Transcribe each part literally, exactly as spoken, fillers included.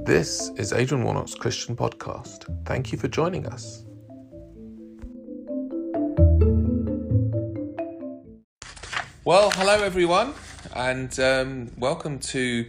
This is Adrian Warnock's Christian Podcast. Thank you for joining us. Well, hello everyone, and um, welcome to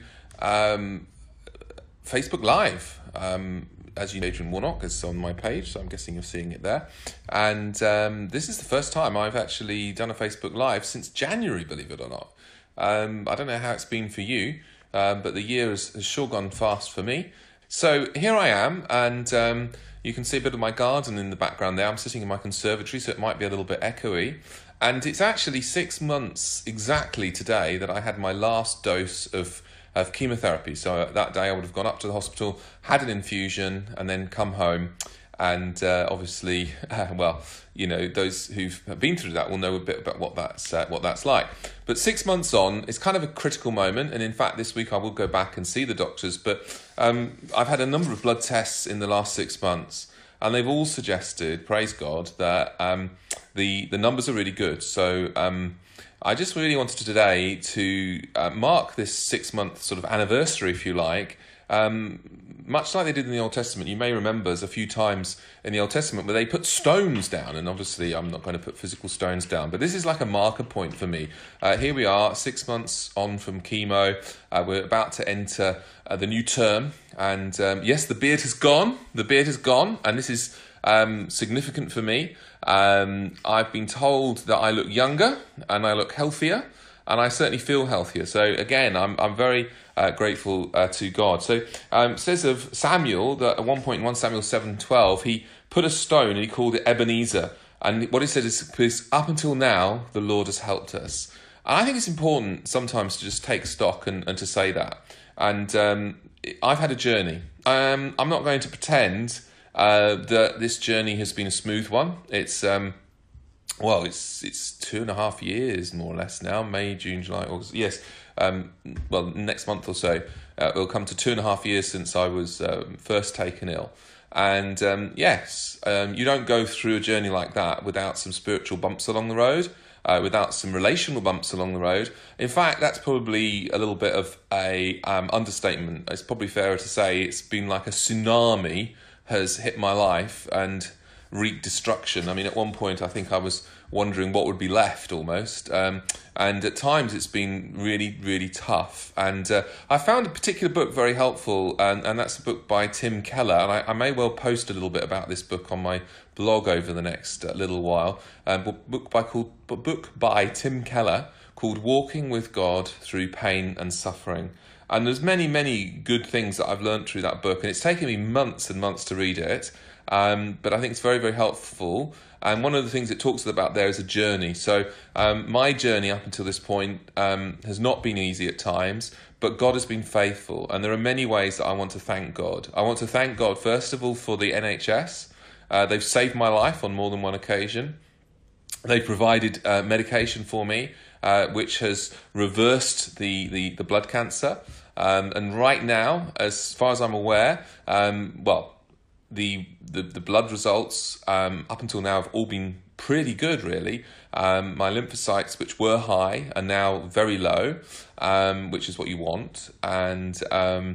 um, Facebook Live. Um, as you know, Adrian Warnock is on my page, so I'm guessing you're seeing it there. And um, this is the first time I've actually done a Facebook Live since January, believe it or not. Um, I don't know how it's been for you, um, but the year has, has sure gone fast for me. So here I am, and um, you can see a bit of my garden in the background there. I'm sitting in my conservatory, so it might be a little bit echoey. And it's actually six months exactly today that I had my last dose of, of chemotherapy. So that day I would have gone up to the hospital, had an infusion, and then come home. And uh, obviously, uh, well, you know, those who've been through that will know a bit about what that's uh, what that's like. But six months on, it's kind of a critical moment. And in fact, this week I will go back and see the doctors. But um, I've had a number of blood tests in the last six months. And they've all suggested, praise God, that um, the, the numbers are really good. So um, I just really wanted to today to uh, mark this six-month sort of anniversary, if you like, um, much like they did in the Old Testament. You may remember there's a few times in the Old Testament where they put stones down, and obviously I'm not going to put physical stones down, but this is like a marker point for me. Uh, here we are, six months on from chemo. Uh, we're about to enter uh, the new term, and um, yes, the beard has gone. The beard has gone, and this is um, significant for me. Um, I've been told that I look younger and I look healthier, and I certainly feel healthier. So again, I'm I'm very uh, grateful uh, to God. So um, it says of Samuel that at one point in First Samuel seven twelve, he put a stone and he called it Ebenezer. And what he said is, because up until now, the Lord has helped us. And I think it's important sometimes to just take stock and, and to say that. And um, I've had a journey. Um, I'm not going to pretend uh, that this journey has been a smooth one. It's um, well, it's it's two and a half years more or less now. May, June, July, August. Yes. Um, well, next month or so, uh, it'll come to two and a half years since I was uh, first taken ill. And um, yes, um, you don't go through a journey like that without some spiritual bumps along the road, uh, without some relational bumps along the road. In fact, that's probably a little bit of a um, understatement. It's probably fairer to say it's been like a tsunami has hit my life and wreaked destruction. I mean, at one point, I think I was wondering what would be left almost. Um, and at times it's been really, really tough. And uh, I found a particular book very helpful, and, and that's a book by Tim Keller. And I, I may well post a little bit about this book on my blog over the next uh, little while. Um, a book by called a book by Tim Keller called Walking with God Through Pain and Suffering. And there's many, many good things that I've learned through that book. And it's taken me months and months to read it. Um, but I think it's very, very helpful. And one of the things it talks about there is a journey. So um, my journey up until this point um, has not been easy at times, but God has been faithful. And there are many ways that I want to thank God. I want to thank God, first of all, for the N H S. Uh, they've saved my life on more than one occasion. They've provided uh, medication for me, uh, which has reversed the, the, the blood cancer. Um, and right now, as far as I'm aware, um, well, The, the the blood results um, up until now have all been pretty good, really. Um, my lymphocytes, which were high, are now very low, um, which is what you want. And um,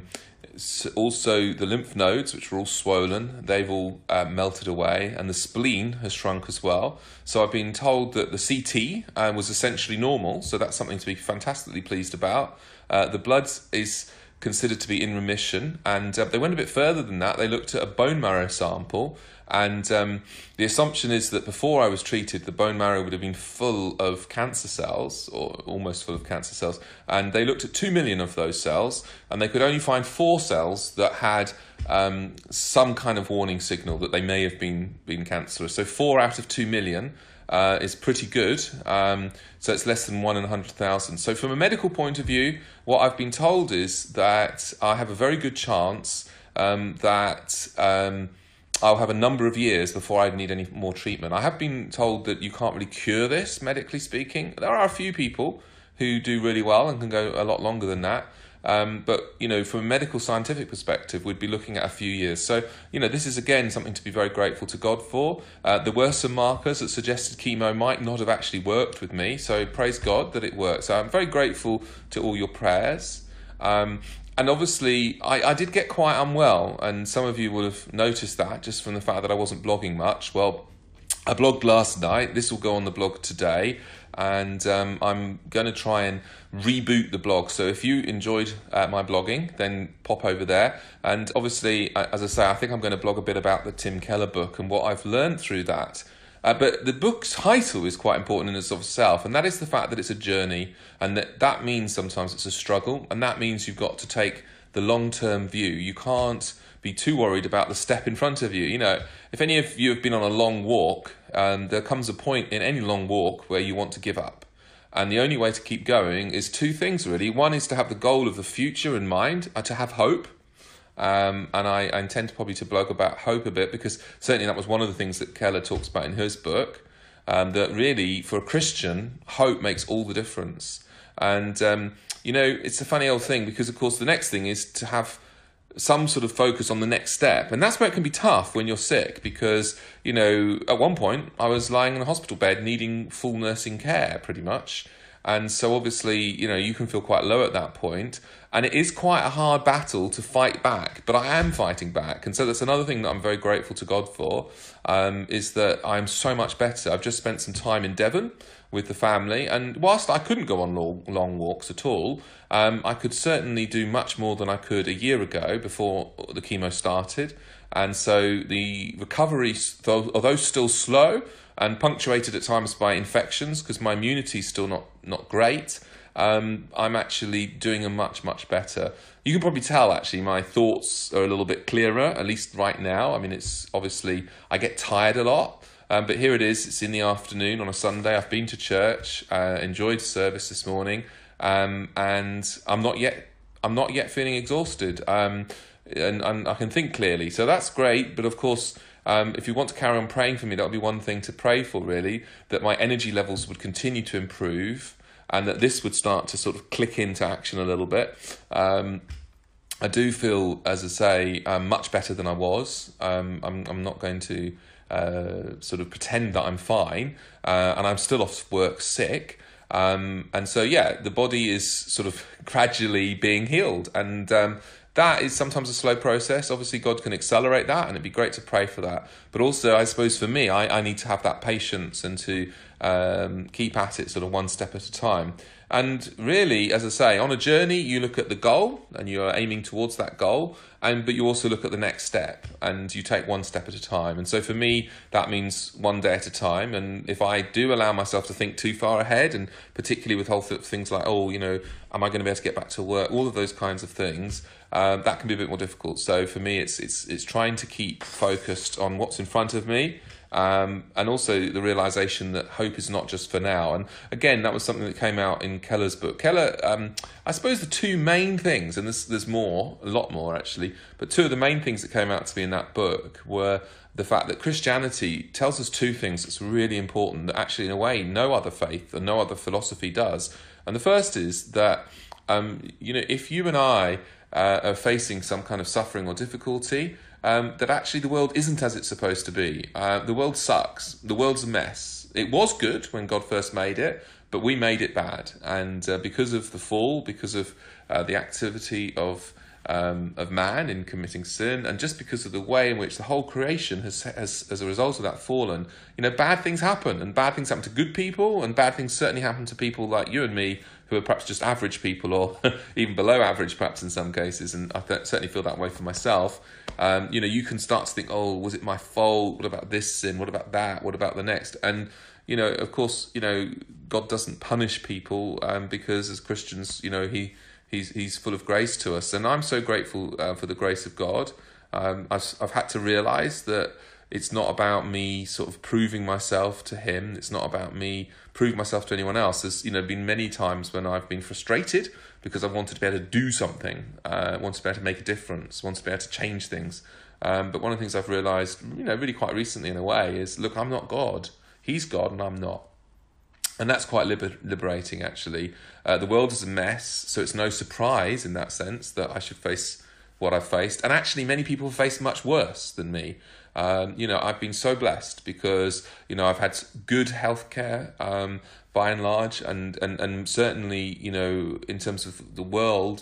also the lymph nodes, which were all swollen, they've all uh, melted away. And the spleen has shrunk as well. So I've been told that the C T uh, was essentially normal. So that's something to be fantastically pleased about. Uh, the blood is considered to be in remission, and uh, they went a bit further than that. They looked at a bone marrow sample, and um, the assumption is that before I was treated, the bone marrow would have been full of cancer cells, or almost full of cancer cells, and they looked at two million of those cells, and they could only find four cells that had um, some kind of warning signal that they may have been, been cancerous. So four out of two million Uh, is pretty good, um, so it's less than one in one hundred thousand. So from a medical point of view, what I've been told is that I have a very good chance um, that um, I'll have a number of years before I'd need any more treatment. I have been told that you can't really cure this, medically speaking. There are a few people who do really well and can go a lot longer than that. Um, but, you know, from a medical scientific perspective, we'd be looking at a few years. So, you know, this is, again, something to be very grateful to God for. Uh, there were some markers that suggested chemo might not have actually worked with me. So praise God that it worked. So I'm very grateful to all your prayers. Um, and obviously, I, I did get quite unwell, and some of you will have noticed that just from the fact that I wasn't blogging much. Well, I blogged last night. This will go on the blog today, and um, I'm going to try and reboot the blog. So if you enjoyed uh, my blogging, then pop over there. And obviously, as I say, I think I'm going to blog a bit about the Tim Keller book and what I've learned through that. Uh, but the book's title is quite important in and of itself, and that is the fact that it's a journey, and that, that means sometimes it's a struggle, and that means you've got to take the long-term view. You can't be too worried about the step in front of you. You know, if any of you have been on a long walk, um, there comes a point in any long walk where you want to give up. And the only way to keep going is two things, really. One is to have the goal of the future in mind, uh, to have hope. Um, and I, I intend to probably to blog about hope a bit, because certainly that was one of the things that Keller talks about in his book, um, that really for a Christian, hope makes all the difference. And, um, you know, it's a funny old thing, because of course the next thing is to have some sort of focus on the next step. And that's where it can be tough when you're sick, because, you know, at one point I was lying in a hospital bed needing full nursing care pretty much. And so obviously, you know, you can feel quite low at that point. And it is quite a hard battle to fight back, but I am fighting back. And so that's another thing that I'm very grateful to God for, um, is that I'm so much better. I've just spent some time in Devon with the family. And whilst I couldn't go on long, long walks at all, um, I could certainly do much more than I could a year ago before the chemo started. And so the recovery, although still slow and punctuated at times by infections, because my immunity is still not, not great, um, I'm actually doing a much, much better. You can probably tell, actually, my thoughts are a little bit clearer, at least right now. I mean, it's obviously, I get tired a lot, um, but here it is. It's in the afternoon on a Sunday. I've been to church, uh, enjoyed service this morning, um, and I'm not yet, I'm not yet feeling exhausted, um, and, and I can think clearly. So that's great, but of course, Um, if you want to carry on praying for me, that would be one thing to pray for, really, that my energy levels would continue to improve and that this would start to sort of click into action a little bit. Um, I do feel, as I say, um, much better than I was. Um, I'm, I'm not going to uh, sort of pretend that I'm fine, uh, and I'm still off work sick. Um, and so, yeah, the body is sort of gradually being healed, and um, that is sometimes a slow process. Obviously, God can accelerate that, and it'd be great to pray for that. But also, I suppose for me, I, I need to have that patience and to um, keep at it sort of one step at a time. And really, as I say, on a journey, you look at the goal and you're aiming towards that goal, and but you also look at the next step and you take one step at a time. And so for me, that means one day at a time. And if I do allow myself to think too far ahead, and particularly with whole th- things like, oh, you know, am I going to be able to get back to work? All of those kinds of things, uh, that can be a bit more difficult. So for me, it's it's it's trying to keep focused on what's in front of me. Um, and also the realisation that hope is not just for now. And again, that was something that came out in Keller's book. Keller, um, I suppose the two main things, and there's, there's more, a lot more actually, but two of the main things that came out to me in that book were the fact that Christianity tells us two things that's really important, that actually in a way no other faith and no other philosophy does. And the first is that, um, you know, if you and I uh, are facing some kind of suffering or difficulty, Um, that actually the world isn't as it's supposed to be. Uh, the world sucks. The world's a mess. It was good when God first made it, but we made it bad. And uh, because of the fall, because of uh, the activity of um, of man in committing sin, and just because of the way in which the whole creation has, has, as a result of that, fallen, you know, bad things happen. And bad things happen to good people, and bad things certainly happen to people like you and me, who are perhaps just average people, or even below average perhaps in some cases, and I th- certainly feel that way for myself. Um, you know, you can start to think, oh, was it my fault? What about this sin? What about that? What about the next? And, you know, of course, you know, God doesn't punish people um, because as Christians, you know, he he's he's full of grace to us. And I'm so grateful uh, for the grace of God. Um, I've, I've had to realise that it's not about me sort of proving myself to him. It's not about me proving myself to anyone else. There's, you know, been many times when I've been frustrated because I wanted to be able to do something, uh, wanted to be able to make a difference, wanted to be able to change things. Um, but one of the things I've realised, you know, really quite recently in a way is, look, I'm not God. He's God and I'm not. And that's quite liber- liberating, actually. Uh, the world is a mess, so it's no surprise in that sense that I should face what I've faced. And actually, many people have faced much worse than me. Um, you know, I've been so blessed because, you know, I've had good healthcare um, by and large, and, and, and certainly, you know, in terms of the world,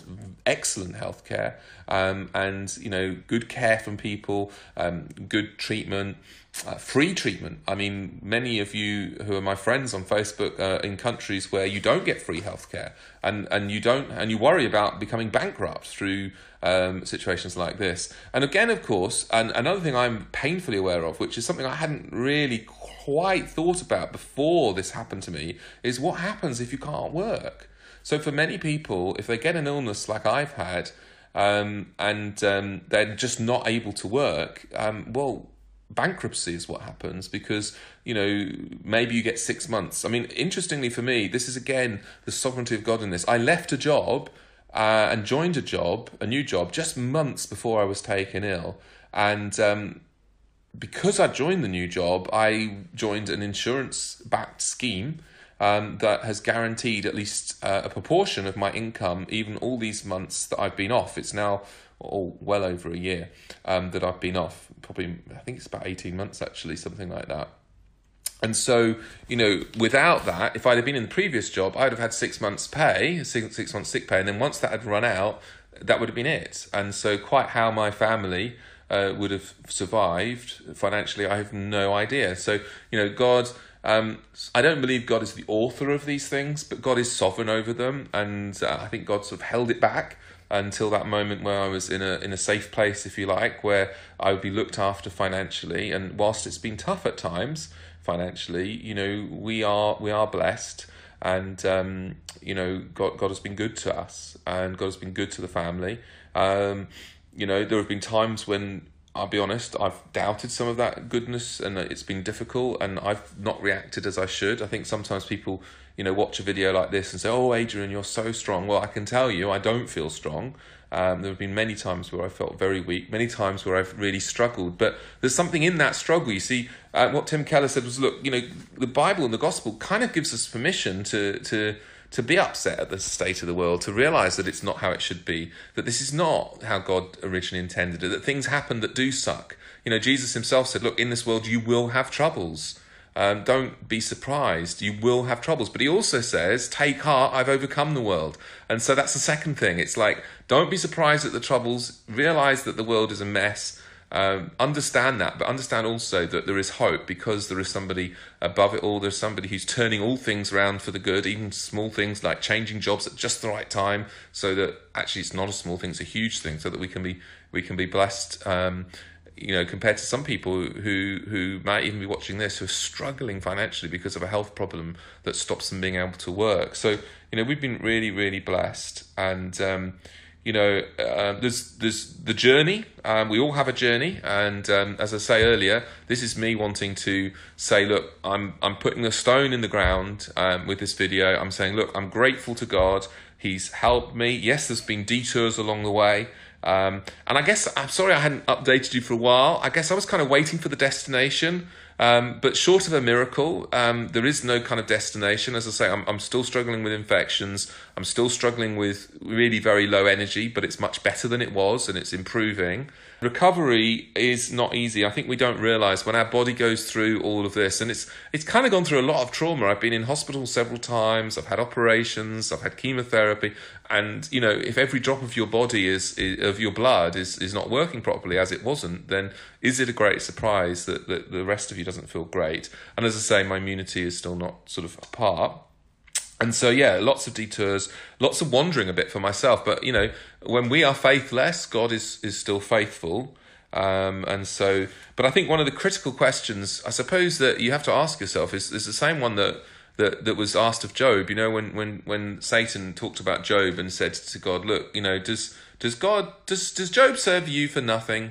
excellent healthcare, um, and you know, good care from people, um, good treatment, uh, free treatment. I mean, many of you who are my friends on Facebook are in countries where you don't get free healthcare, and and you don't, and you worry about becoming bankrupt through um, situations like this. And again, of course, and another thing I'm painfully aware of, which is something I hadn't really quite thought about before this happened to me, is what happens if you can't work. So for many people, if they get an illness like I've had, um, and um, they're just not able to work, um, well, bankruptcy is what happens, because, you know, maybe you get six months. I mean, interestingly for me, this is again the sovereignty of God in this. I left a job uh, and joined a job, a new job, just months before I was taken ill. And um, because I joined the new job, I joined an insurance-backed scheme Um, that has guaranteed at least uh, a proportion of my income, even all these months that I've been off. It's now oh, well over a year um, that I've been off. Probably, I think it's about eighteen months actually, something like that. And so, you know, without that, if I'd have been in the previous job, I'd have had six months pay, six, six months sick pay. And then once that had run out, that would have been it. And so quite how my family uh, would have survived financially, I have no idea. So, you know, God... Um, I don't believe God is the author of these things, but God is sovereign over them, and uh, I think God sort of held it back until that moment where I was in a in a safe place, if you like, where I would be looked after financially. And whilst it's been tough at times financially, you know, we are we are blessed, and um, you know, God God has been good to us, and God has been good to the family. Um, you know, there have been times when, I'll be honest, I've doubted some of that goodness, and it's been difficult, and I've not reacted as I should. I think sometimes people, you know, watch a video like this and say, oh, Adrian, you're so strong. Well, I can tell you, I don't feel strong. Um, there have been many times where I felt very weak, many times where I've really struggled. But there's something in that struggle. You see, uh, what Tim Keller said was, look, you know, the Bible and the gospel kind of gives us permission to to to be upset at the state of the world, to realise that it's not how it should be, that this is not how God originally intended it, that things happen that do suck. You know, Jesus himself said, look, in this world you will have troubles. Um, don't be surprised. You will have troubles. But he also says, take heart, I've overcome the world. And so that's the second thing. It's like, don't be surprised at the troubles. Realise that the world is a mess. Um, understand that, but understand also that there is hope, because there is somebody above it all. There's somebody who's turning all things around for the good, even small things like changing jobs at just the right time, so that actually it's not a small thing, it's a huge thing, so that we can be we can be blessed. Um, you know, compared to some people who who might even be watching this who are struggling financially because of a health problem that stops them being able to work. So, you know, we've been really, really blessed, and um, you know, uh, there's there's the journey. Um, we all have a journey, and um, as I say earlier, this is me wanting to say, look, I'm I'm putting a stone in the ground um, with this video. I'm saying, look, I'm grateful to God. He's helped me. Yes, there's been detours along the way, um, and I guess I'm sorry I hadn't updated you for a while. I guess I was kind of waiting for the destination. Um, but short of a miracle, um, there is no kind of destination. As I say, I'm, I'm still struggling with infections. I'm still struggling with really very low energy, but it's much better than it was, and it's improving. Recovery is not easy. I think we don't realise when our body goes through all of this, and it's it's kind of gone through a lot of trauma. I've been in hospital several times. I've had operations. I've had chemotherapy, and you know, if every drop of your body is, is of your blood is is not working properly, as it wasn't, then is it a great surprise that, that the rest of you doesn't feel great? And as I say, my immunity is still not sort of apart. And so, yeah, lots of detours, lots of wandering a bit for myself. But, you know, when we are faithless, God is, is still faithful. Um, and so, but I think one of the critical questions, I suppose, that you have to ask yourself is, is the same one that, that, that was asked of Job. You know, when, when, when Satan talked about Job and said to God, look, you know, does, does God, does, does Job serve you for nothing?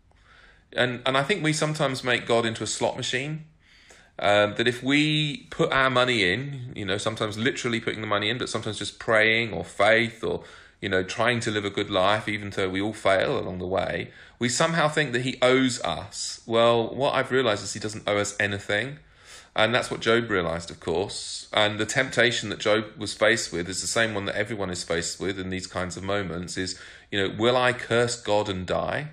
And, and I think we sometimes make God into a slot machine. Um, that if we put our money in, you know, sometimes literally putting the money in, but sometimes just praying or faith or, you know, trying to live a good life, even though we all fail along the way, we somehow think that he owes us. Well, what I've realised is he doesn't owe us anything. And that's what Job realised, of course. And the temptation that Job was faced with is the same one that everyone is faced with in these kinds of moments is, you know, will I curse God and die?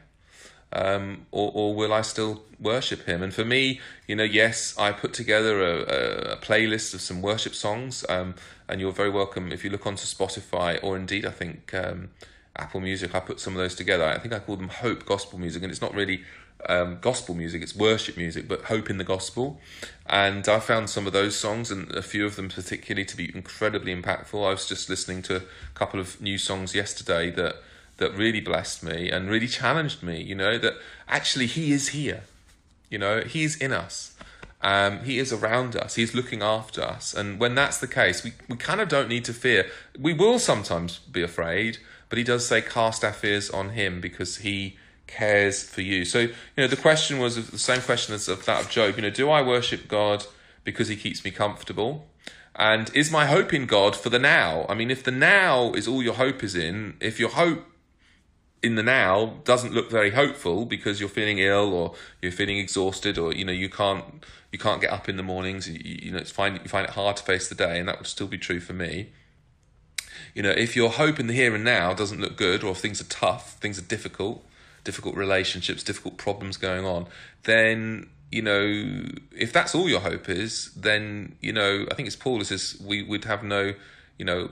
Um, or, or will I still worship him? And for me, you know, yes, I put together a, a, a playlist of some worship songs, um, and you're very welcome if you look onto Spotify, or indeed, I think um, Apple Music, I put some of those together. I think I call them Hope Gospel Music, and it's not really um, gospel music, it's worship music, but hope in the gospel. And I found some of those songs, and a few of them particularly, to be incredibly impactful. I was just listening to a couple of new songs yesterday that that really blessed me and really challenged me, you know, that actually he is here, you know, he's in us. Um, he is around us. He's looking after us. And when that's the case, we, we kind of don't need to fear. We will sometimes be afraid, but he does say cast our fears on him because he cares for you. So, you know, the question was the same question as of that of Job. You know, do I worship God because he keeps me comfortable? And is my hope in God for the now? I mean, if the now is all your hope is in, if your hope in the now doesn't look very hopeful because you're feeling ill or you're feeling exhausted, or you know you can't you can't get up in the mornings, you, you know it's fine, you find it hard to face the day, and that would still be true for me. You know, if your hope in the here and now doesn't look good, or if things are tough, things are difficult, difficult relationships, difficult problems going on, then you know if that's all your hope is, then you know I think it's Paul who says we would have no. You know,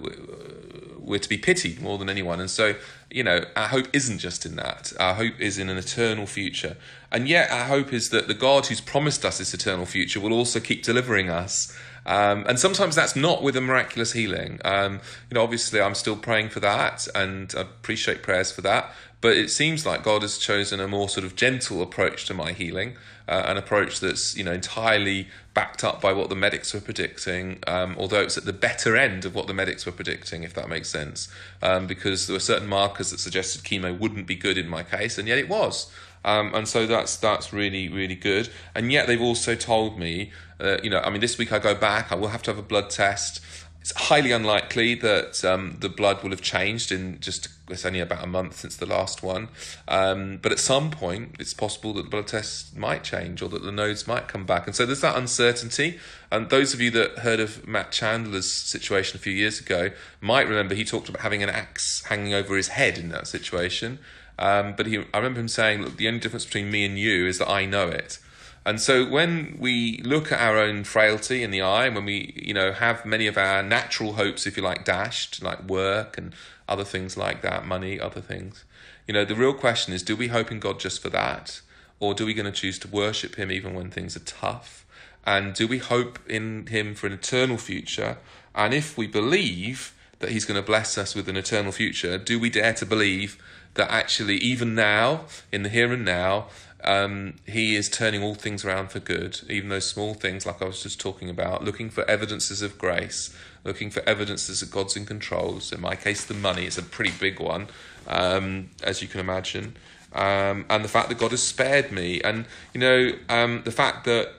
we're to be pitied more than anyone. And so, you know, our hope isn't just in that. Our hope is in an eternal future. And yet our hope is that the God who's promised us this eternal future will also keep delivering us. Um, and sometimes that's not with a miraculous healing. Um, you know, obviously I'm still praying for that, and I appreciate prayers for that. But it seems like God has chosen a more sort of gentle approach to my healing, uh, an approach that's, you know, entirely backed up by what the medics were predicting, um, although it's at the better end of what the medics were predicting, if that makes sense, um, because there were certain markers that suggested chemo wouldn't be good in my case, and yet it was. Um, and so that's that's really, really good. And yet they've also told me, uh, you know, I mean, this week I go back, I will have to have a blood test. It's highly unlikely that um, the blood will have changed in just, it's only about a month since the last one. Um, but at some point, it's possible that the blood test might change or that the nodes might come back. And so there's that uncertainty. And those of you that heard of Matt Chandler's situation a few years ago might remember he talked about having an axe hanging over his head in that situation. Um, but he, I remember him saying, look, the only difference between me and you is that I know it. And so when we look at our own frailty in the eye, and when we, you know, have many of our natural hopes, if you like, dashed, like work and other things like that, money, other things, you know, the real question is, do we hope in God just for that? Or do we going to choose to worship him even when things are tough? And do we hope in him for an eternal future? And if we believe that he's going to bless us with an eternal future, do we dare to believe that actually even now, in the here and now, Um, he is turning all things around for good, even those small things like I was just talking about, looking for evidences of grace, looking for evidences that God's in control. So in my case, the money is a pretty big one, um, as you can imagine. Um, and the fact that God has spared me. And, you know, um, the fact that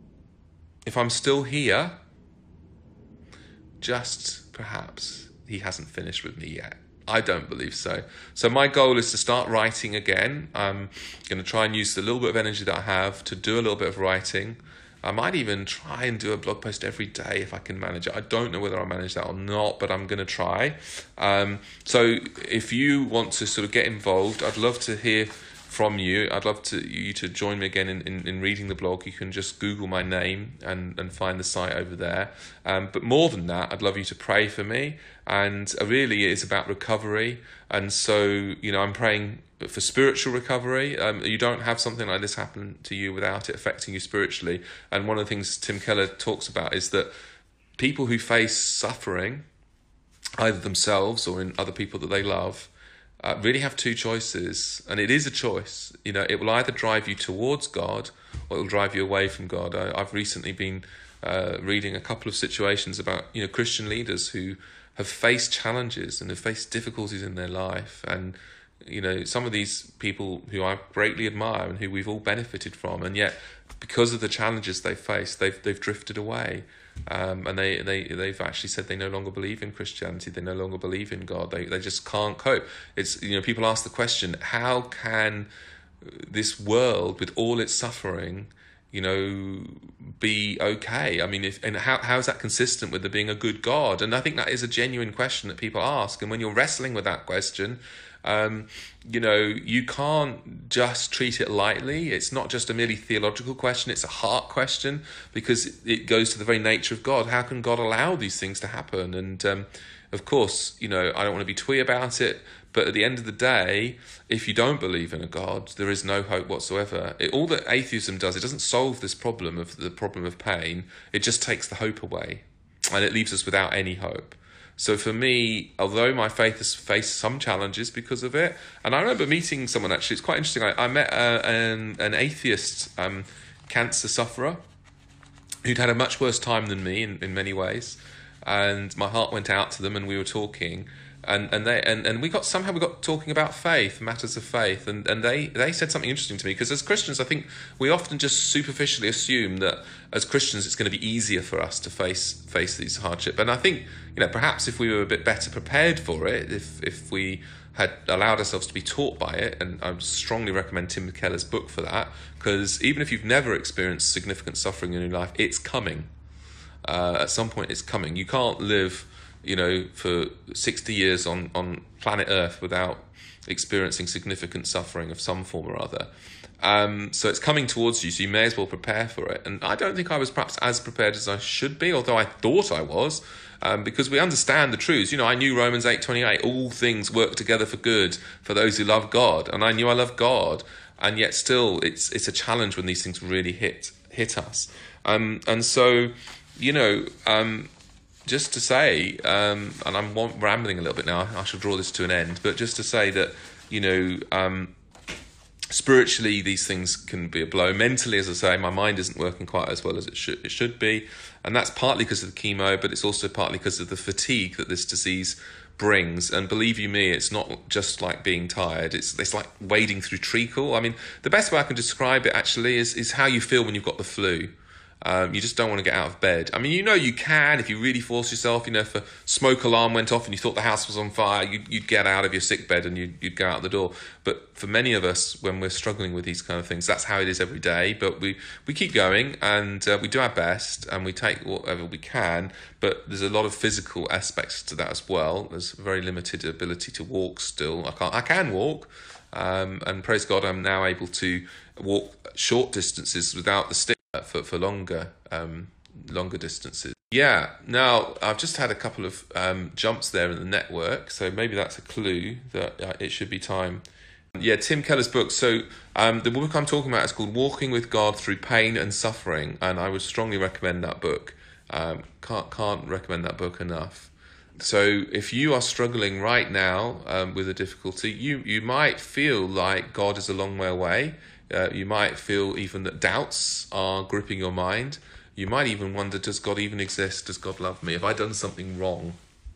if I'm still here, just perhaps he hasn't finished with me yet. I don't believe so. So my goal is to start writing again. I'm going to try and use the little bit of energy that I have to do a little bit of writing. I might even try and do a blog post every day if I can manage it. I don't know whether I'll manage that or not, but I'm going to try. Um, so if you want to sort of get involved, I'd love to hear from you. I'd love to you to join me again in, in, in reading the blog. You can just Google my name and, and find the site over there. Um, but more than that, I'd love you to pray for me. And really it's about recovery. And so, you know, I'm praying for spiritual recovery. Um, you don't have something like this happen to you without it affecting you spiritually. And one of the things Tim Keller talks about is that people who face suffering, either themselves or in other people that they love, Uh, really have two choices, and it is a choice. You know, it will either drive you towards God or it will drive you away from God. I, I've recently been uh, reading a couple of situations about, you know, Christian leaders who have faced challenges and have faced difficulties in their life, and you know, some of these people who I greatly admire and who we've all benefited from, and yet because of the challenges they faced, they've they've drifted away. Um, and they, they, they've actually said they no longer believe in Christianity. They no longer believe in God. They, they just can't cope. It's, you know, people ask the question, how can this world with all its suffering, you know, be okay? I mean, if, and how, how is that consistent with there being a good God? And I think that is a genuine question that people ask. And when you're wrestling with that question, Um, you know, you can't just treat it lightly. It's not just a merely theological question, it's a heart question, because it goes to the very nature of God. How can God allow these things to happen? And um, of course, you know, I don't want to be twee about it, But at the end of the day, if you don't believe in a God, there is no hope whatsoever. It, all that atheism does, it doesn't solve this problem of the problem of pain. It just takes the hope away, and it leaves us without any hope. So for me, although my faith has faced some challenges because of it, and I remember meeting someone, actually, it's quite interesting. I, I met uh, an, an atheist um, cancer sufferer who'd had a much worse time than me in, in many ways. And my heart went out to them, and we were talking. And and they and, and we got somehow we got talking about faith, matters of faith, and, and they, they said something interesting to me, because as Christians, I think we often just superficially assume that as Christians it's going to be easier for us to face face these hardship. And I think, you know, perhaps if we were a bit better prepared for it, if if we had allowed ourselves to be taught by it, and I strongly recommend Tim Keller's book for that, because even if you've never experienced significant suffering in your life, it's coming. Uh, at some point, it's coming. You can't live, you know, for sixty years on, on planet Earth without experiencing significant suffering of some form or other. Um, so it's coming towards you, so you may as well prepare for it. And I don't think I was perhaps as prepared as I should be, although I thought I was, um, because we understand the truths. You know, I knew Romans eight twenty-eight, all things work together for good for those who love God. And I knew I loved God. And yet still, it's it's a challenge when these things really hit, hit us. Um, and so, you know... Um, Just to say, um, and I'm rambling a little bit now, I shall draw this to an end, but just to say that, you know, um, spiritually these things can be a blow. Mentally, as I say, my mind isn't working quite as well as it should, it should be, and that's partly because of the chemo, but it's also partly because of the fatigue that this disease brings. And believe you me, it's not just like being tired, it's it's like wading through treacle. I mean, the best way I can describe it actually is, is how you feel when you've got the flu. Um, you just don't want to get out of bed. I mean, you know you can if you really force yourself. You know, if a smoke alarm went off and you thought the house was on fire, you'd, you'd get out of your sick bed and you'd, you'd go out the door. But for many of us, when we're struggling with these kind of things, that's how it is every day. But we, we keep going, and uh, we do our best, and we take whatever we can. But there's a lot of physical aspects to that as well. There's very limited ability to walk still. I can't. I can walk, um, and praise God, I'm now able to walk short distances without the stick. For for longer um, longer distances. Yeah. Now I've just had a couple of um, jumps there in the network, so maybe that's a clue that uh, it should be time. Yeah, Tim Keller's book. So um, the book I'm talking about is called Walking with God Through Pain and Suffering, and I would strongly recommend that book. Um, can't can't recommend that book enough. So if you are struggling right now um, with a difficulty, you you might feel like God is a long way away. Uh, you might feel even that doubts are gripping your mind. You might even wonder, does God even exist? Does God love me? Have I done something wrong?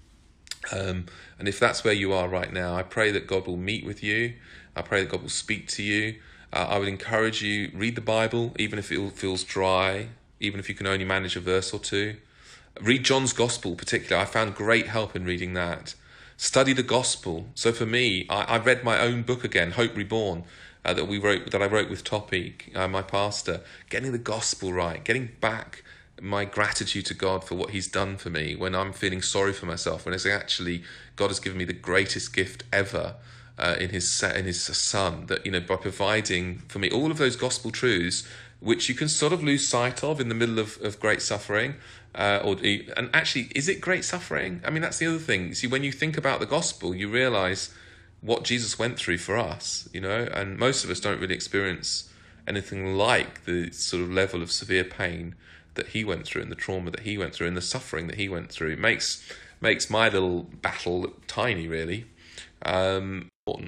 Um, and if that's where you are right now, I pray that God will meet with you. I pray that God will speak to you. Uh, I would encourage you, read the Bible, even if it feels dry, even if you can only manage a verse or two. Read John's Gospel particularly. I found great help in reading that. Study the Gospel. So for me, I, I read my own book again, Hope Reborn. Uh, that we wrote, that I wrote with Toppy, uh, my pastor, getting the gospel right, getting back my gratitude to God for what He's done for me when I'm feeling sorry for myself, when it's actually God has given me the greatest gift ever uh, in His in His Son. That, you know, by providing for me all of those gospel truths, which you can sort of lose sight of in the middle of, of great suffering. Uh, or and actually, is it great suffering? I mean, that's the other thing. See, when you think about the gospel, you realise what Jesus went through for us, you know, and most of us don't really experience anything like the sort of level of severe pain that He went through, and the trauma that He went through, and the suffering that He went through. It makes makes my little battle look tiny, really. Um, important.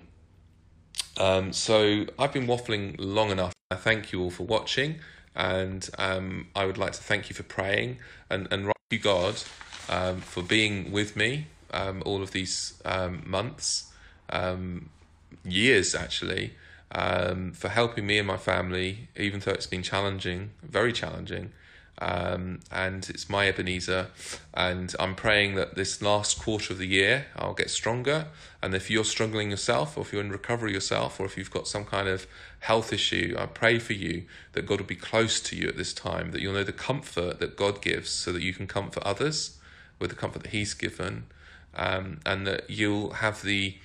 Um, so I've been waffling long enough. I thank you all for watching, and um, I would like to thank you for praying, and and thank you, God, um, for being with me um, all of these um, months. Um, years actually, um, for helping me and my family, even though it's been challenging, very challenging, um, and it's my Ebenezer, and I'm praying that this last quarter of the year I'll get stronger, and if you're struggling yourself, or if you're in recovery yourself, or if you've got some kind of health issue, I pray for you that God will be close to you at this time, that you'll know the comfort that God gives so that you can comfort others with the comfort that He's given, um, and that you'll have the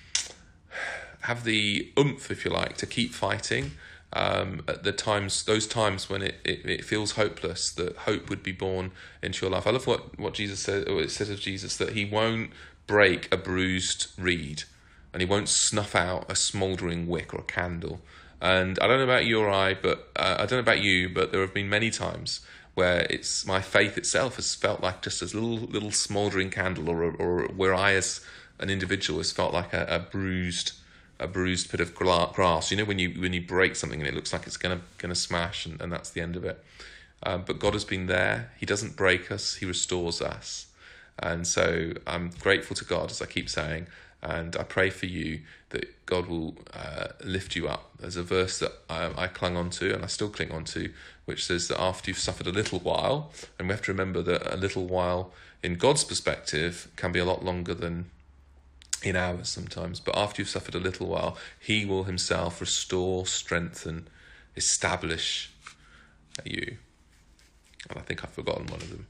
have the oomph, if you like, to keep fighting um, at the times, those times when it, it, it feels hopeless, that hope would be born into your life. I love what, what Jesus said, or it says of Jesus, that He won't break a bruised reed. and he won't snuff out a smouldering wick or a candle. And I don't know about you or I, but uh, I don't know about you, but there have been many times where it's my faith itself has felt like just a little little smouldering candle, or or where I as an individual has felt like a, a bruised a bruised bit of grass. You know, when you when you break something and it looks like it's gonna gonna smash, and, and that's the end of it. Um, but God has been there. He doesn't break us. He restores us. And so I'm grateful to God, as I keep saying, and I pray for you that God will uh, lift you up. There's a verse that I, I clung on to, and I still cling on to, which says that after you've suffered a little while, and we have to remember that a little while in God's perspective can be a lot longer than in ours sometimes, but after you've suffered a little while, he will himself restore, strengthen, establish you. And I think I've forgotten one of them.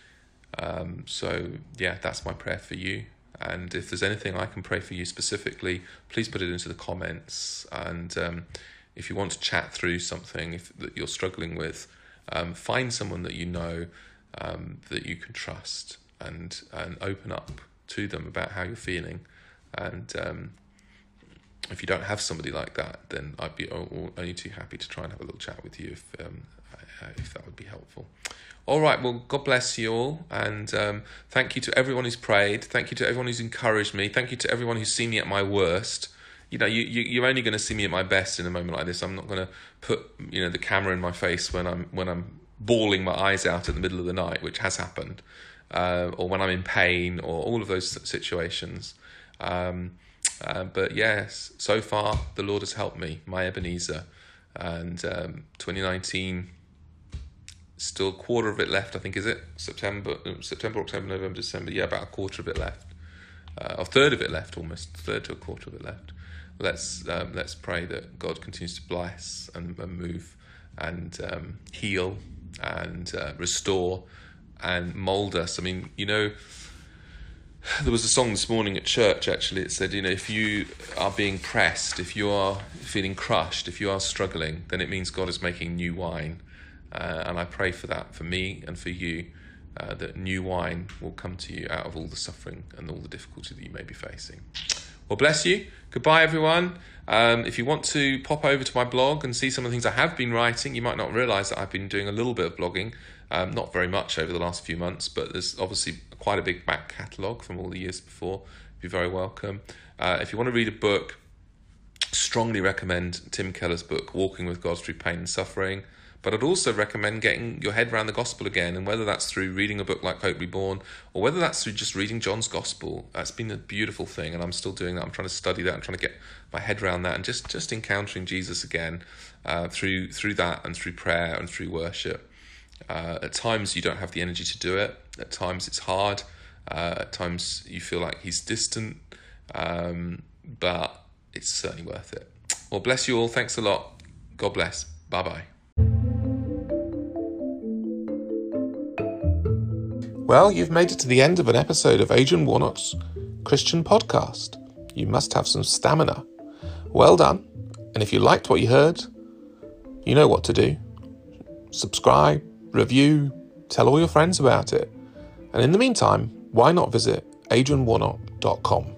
Um, so, yeah, that's my prayer for you. And if there's anything I can pray for you specifically, please put it into the comments. And um, if you want to chat through something if, that you're struggling with, um, find someone that you know um, that you can trust, and, and open up to them about how you're feeling. And um, if you don't have somebody like that, then I'd be only too happy to try and have a little chat with you if um, if that would be helpful. All right, well, God bless you all, and um, thank you to everyone who's prayed. Thank you to everyone who's encouraged me. Thank you to everyone who's seen me at my worst. You know, you, you you're only going to see me at my best in a moment like this. I'm not going to put you know the camera in my face when I'm when I'm bawling my eyes out in the middle of the night, which has happened, uh, or when I'm in pain, or all of those situations. Um, uh, but yes, so far the Lord has helped me, my Ebenezer, and um, twenty nineteen. Still a quarter of it left, I think, is it? September, September, October, November, December. Yeah, about a quarter of it left. Uh, a third of it left, almost. A third to a quarter of it left. Let's um, let's pray that God continues to bless and, and move and um, heal and uh, restore and mould us. I mean, you know, there was a song this morning at church, actually. It said, you know, if you are being pressed, if you are feeling crushed, if you are struggling, then it means God is making new wine. Uh, and I pray for that, for me and for you, uh, that new wine will come to you out of all the suffering and all the difficulty that you may be facing. Well, bless you. Goodbye, everyone. Um, if you want to pop over to my blog and see some of the things I have been writing, you might not realise that I've been doing a little bit of blogging, um, not very much over the last few months, but there's obviously quite a big back catalogue from all the years before. You're very welcome. Uh, if you want to read a book, strongly recommend Tim Keller's book, Walking with God Through Pain and Suffering. But I'd also recommend getting your head around the gospel again, and whether that's through reading a book like Hope Reborn, or whether that's through just reading John's Gospel. That's been a beautiful thing, and I'm still doing that. I'm trying to study that. I'm trying to get my head around that, and just, just encountering Jesus again uh, through through that and through prayer and through worship. Uh, at times you don't have the energy to do it. At times it's hard. Uh, at times you feel like he's distant, um, but it's certainly worth it. Well, bless you all. Thanks a lot. God bless. Bye-bye. Well, you've made it to the end of an episode of Adrian Warnock's Christian podcast. You must have some stamina. Well done. And if you liked what you heard, you know what to do. Subscribe, review, tell all your friends about it. And in the meantime, why not visit adrian warnock dot com?